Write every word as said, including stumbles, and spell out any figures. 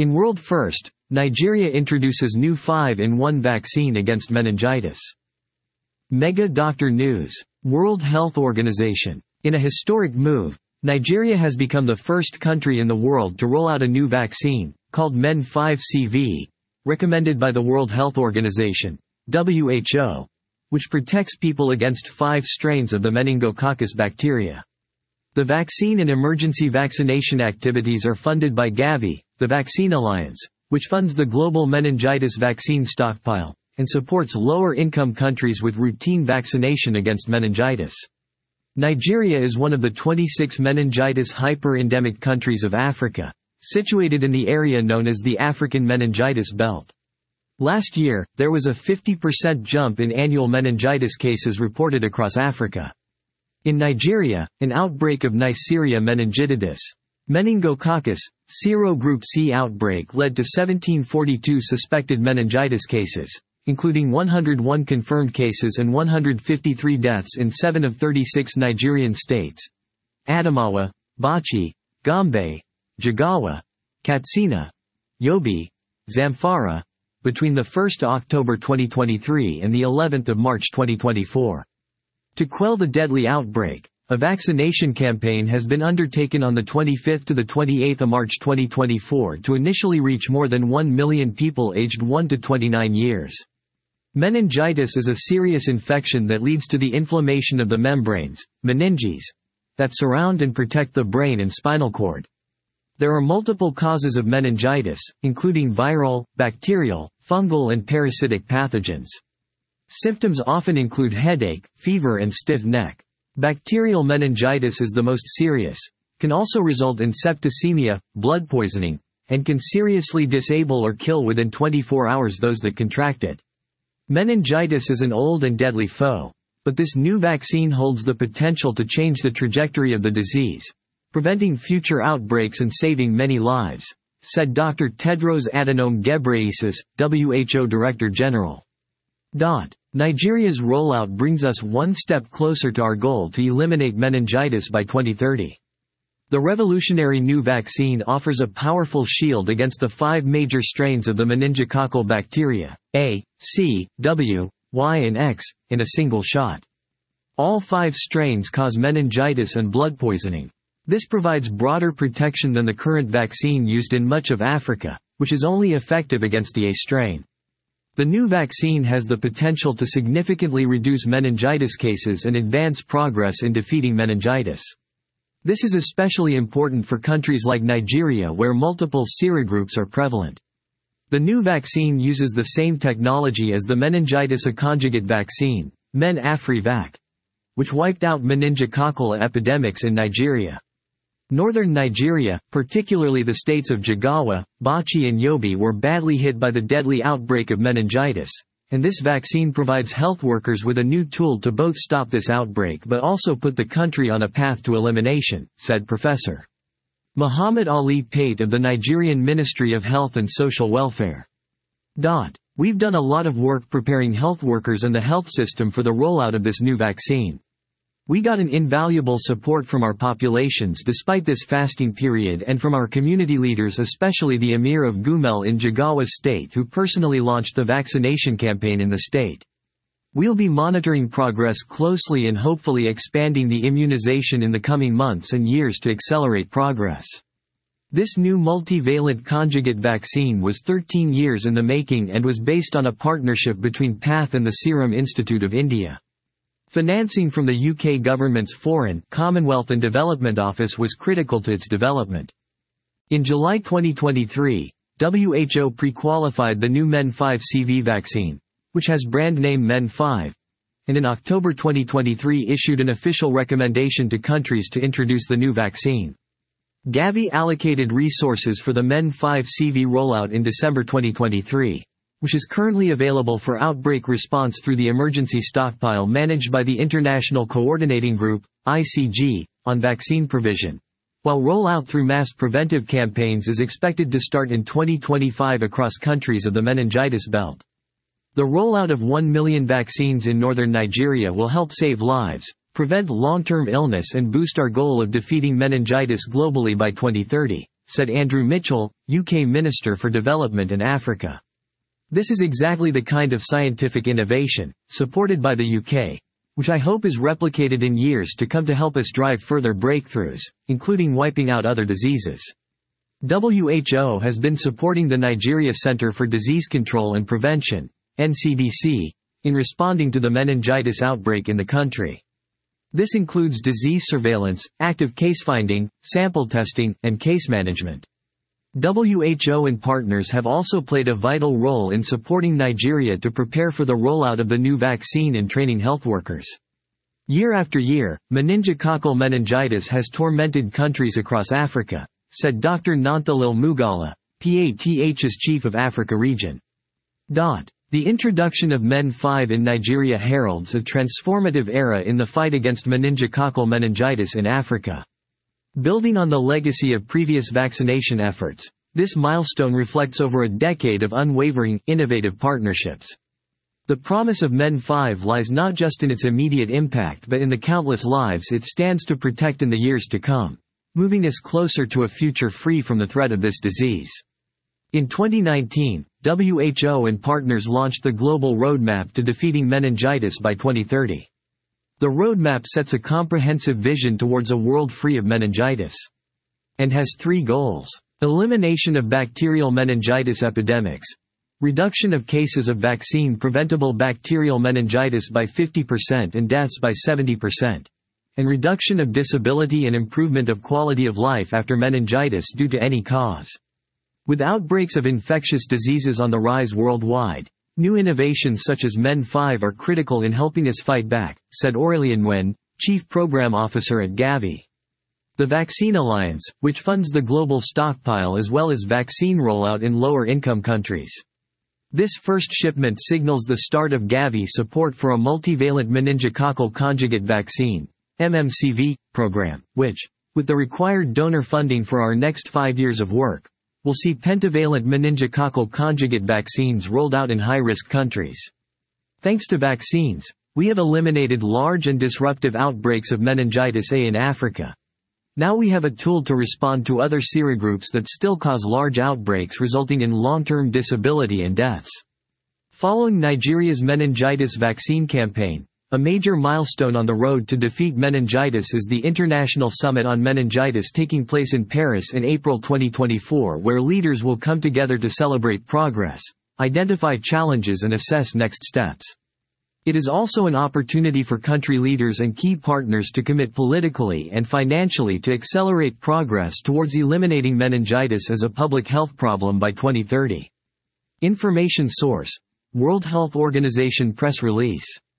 In World First, Nigeria introduces new five in one vaccine against meningitis. Mega Doctor News. World Health Organization. In a historic move, Nigeria has become the first country in the world to roll out a new vaccine, called Men five C V, recommended by the World Health Organization, W H O, which protects people against five strains of the meningococcus bacteria. The vaccine and emergency vaccination activities are funded by Gavi, the Vaccine Alliance, which funds the global meningitis vaccine stockpile, and supports lower-income countries with routine vaccination against meningitis. Nigeria is one of the twenty-six meningitis hyper-endemic countries of Africa, situated in the area known as the African Meningitis Belt. Last year, there was a fifty percent jump in annual meningitis cases reported across Africa. In Nigeria, an outbreak of Neisseria meningitidis, meningococcus, serogroup C outbreak led to seventeen forty-two suspected meningitis cases, including one hundred one confirmed cases and one hundred fifty-three deaths in seven of thirty-six Nigerian states: Adamawa, Bauchi, Gombe, Jigawa, Katsina, Yobe, Zamfara, between the first of October twenty twenty-three and the eleventh of March twenty twenty-four. To quell the deadly outbreak, a vaccination campaign has been undertaken on the twenty-fifth to the twenty-eighth of March twenty twenty-four to initially reach more than one million people aged one to twenty-nine years. Meningitis is a serious infection that leads to the inflammation of the membranes, meninges, that surround and protect the brain and spinal cord. There are multiple causes of meningitis, including viral, bacterial, fungal and parasitic pathogens. Symptoms often include headache, fever and stiff neck. Bacterial meningitis is the most serious, can also result in septicemia, blood poisoning, and can seriously disable or kill within twenty-four hours those that contract it. Meningitis is an old and deadly foe, but this new vaccine holds the potential to change the trajectory of the disease, preventing future outbreaks and saving many lives, said Doctor Tedros Adhanom Ghebreyesus, W H O Director General. Nigeria's rollout brings us one step closer to our goal to eliminate meningitis by twenty thirty. The revolutionary new vaccine offers a powerful shield against the five major strains of the meningococcal bacteria, A, C, W, Y and X, in a single shot. All five strains cause meningitis and blood poisoning. This provides broader protection than the current vaccine used in much of Africa, which is only effective against the A strain. The new vaccine has the potential to significantly reduce meningitis cases and advance progress in defeating meningitis. This is especially important for countries like Nigeria where multiple serogroups are prevalent. The new vaccine uses the same technology as the meningitis conjugate vaccine, Men-Afri-Vac, which wiped out meningococcal epidemics in Nigeria. Northern Nigeria, particularly the states of Jigawa, Bauchi and Yobe, were badly hit by the deadly outbreak of meningitis, and this vaccine provides health workers with a new tool to both stop this outbreak but also put the country on a path to elimination, said Professor Muhammad Ali Pate of the Nigerian Ministry of Health and Social Welfare. We've done a lot of work preparing health workers and the health system for the rollout of this new vaccine. We got an invaluable support from our populations despite this fasting period and from our community leaders, especially the Emir of Gumel in Jigawa State, who personally launched the vaccination campaign in the state. We'll be monitoring progress closely and hopefully expanding the immunization in the coming months and years to accelerate progress. This new multivalent conjugate vaccine was thirteen years in the making and was based on a partnership between P A Th and the Serum Institute of India. Financing from the U K government's Foreign, Commonwealth and Development Office was critical to its development. In July twenty twenty-three, W H O pre-qualified the new Men five C V vaccine, which has brand name Men five, and in October twenty twenty-three issued an official recommendation to countries to introduce the new vaccine. Gavi allocated resources for the Men five C V rollout in December twenty twenty-three. Which is currently available for outbreak response through the emergency stockpile managed by the International Coordinating Group, I C G, on vaccine provision, while rollout through mass preventive campaigns is expected to start in twenty twenty-five across countries of the meningitis belt. The rollout of one million vaccines in northern Nigeria will help save lives, prevent long-term illness and boost our goal of defeating meningitis globally by twenty thirty, said Andrew Mitchell, U K Minister for Development and Africa. This is exactly the kind of scientific innovation, supported by the U K, which I hope is replicated in years to come to help us drive further breakthroughs, including wiping out other diseases. W H O has been supporting the Nigeria Center for Disease Control and Prevention, N C D C, in responding to the meningitis outbreak in the country. This includes disease surveillance, active case finding, sample testing, and case management. W H O and partners have also played a vital role in supporting Nigeria to prepare for the rollout of the new vaccine and training health workers. Year after year, meningococcal meningitis has tormented countries across Africa, said Doctor Nanthalil Mugala, P A T H's chief of Africa region. The introduction of MEN five in Nigeria heralds a transformative era in the fight against meningococcal meningitis in Africa. Building on the legacy of previous vaccination efforts, this milestone reflects over a decade of unwavering, innovative partnerships. The promise of MEN five lies not just in its immediate impact but in the countless lives it stands to protect in the years to come, moving us closer to a future free from the threat of this disease. In twenty nineteen, W H O and partners launched the Global Roadmap to Defeating Meningitis by twenty thirty. The roadmap sets a comprehensive vision towards a world free of meningitis, and has three goals: elimination of bacterial meningitis epidemics, reduction of cases of vaccine-preventable bacterial meningitis by fifty percent and deaths by seventy percent, and reduction of disability and improvement of quality of life after meningitis due to any cause. With outbreaks of infectious diseases on the rise worldwide, new innovations such as MEN five are critical in helping us fight back, said Aurélien Nguyen, Chief Program Officer at Gavi. The Vaccine Alliance, which funds the global stockpile as well as vaccine rollout in lower-income countries. This first shipment signals the start of Gavi support for a multivalent meningococcal conjugate vaccine, M M C V, program, which, with the required donor funding for our next five years of work, will see pentavalent meningococcal conjugate vaccines rolled out in high-risk countries. Thanks to vaccines, we have eliminated large and disruptive outbreaks of meningitis A in Africa. Now we have a tool to respond to other serogroups that still cause large outbreaks resulting in long-term disability and deaths. Following Nigeria's meningitis vaccine campaign, a major milestone on the road to defeat meningitis is the International Summit on Meningitis taking place in Paris in April twenty twenty-four, where leaders will come together to celebrate progress, identify challenges and assess next steps. It is also an opportunity for country leaders and key partners to commit politically and financially to accelerate progress towards eliminating meningitis as a public health problem by twenty thirty. Information source: World Health Organization press release.